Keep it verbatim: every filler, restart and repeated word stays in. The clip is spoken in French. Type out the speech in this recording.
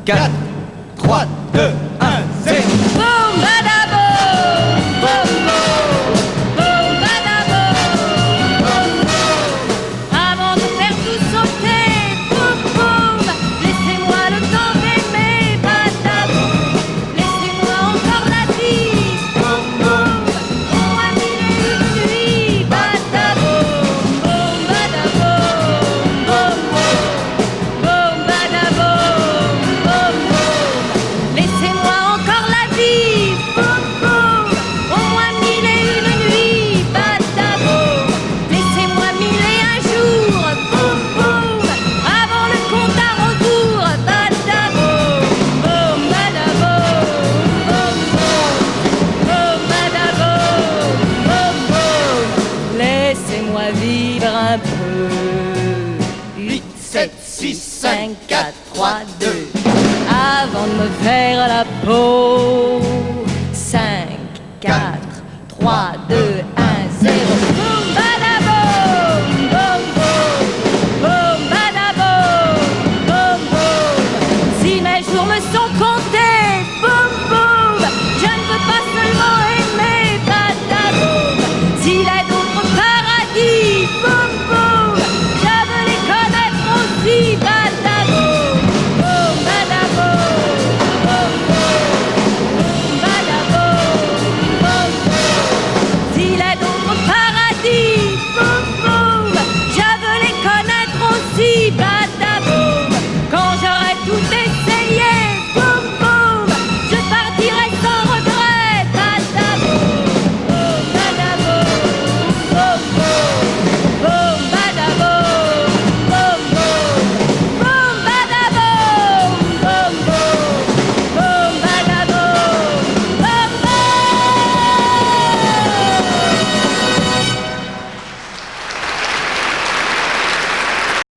quatre, trois, deux, un, c'est... Boum badaboum, boum boum, boum badaboum, boum boum. Avant de faire tout sauter, boum boum, laissez-moi le temps d'aimer, badaboum. Laissez-moi encore la vie, boum boum, au moins mille et une nuits, badaboum, boum badaboum, boum boum, boum badaboum, boum boum. Laissez-moi encore la vie, boum boum, au moins mille et une nuits, badaboum. Laissez-moi mille et un jours, boum boum, avant le compte à rebours, badaboum, boum badaboum, boum boum, boum badaboum, boum boum. Laissez-moi vivre un peu. huit, sept, six, cinq, quatre, trois, deux. Avant de me faire la peau. cinq, quatre, trois,